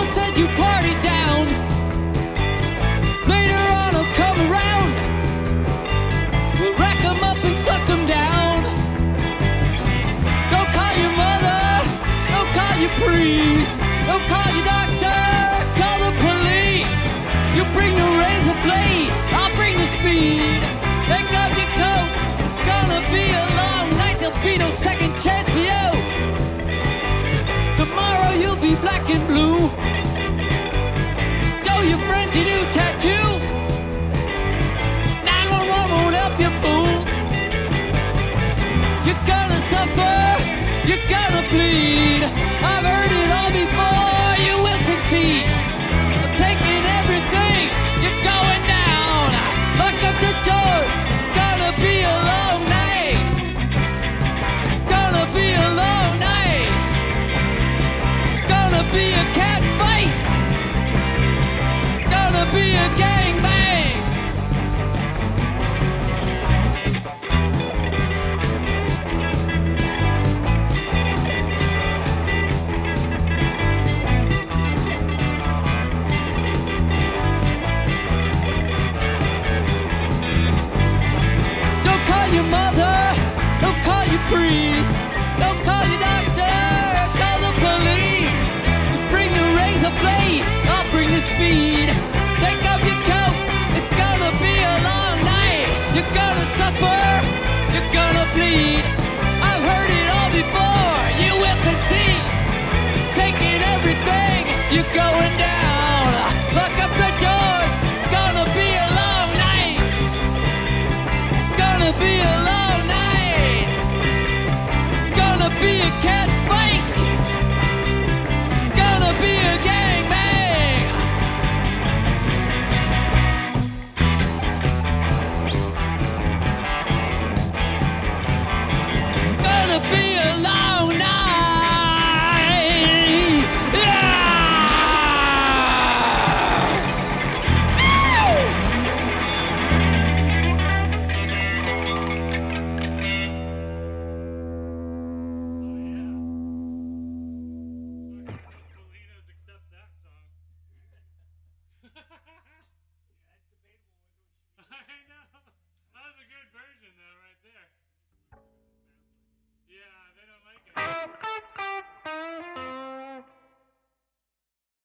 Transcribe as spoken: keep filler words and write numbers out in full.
said you partied down. Later on I'll come around. We'll rack 'em up and suck 'em down. Don't call your mother, don't call your priest, don't call your doctor, call the police. You bring the razor blade, I'll bring the speed. Pick up your coat, it's gonna be a long night, there'll be no second chance.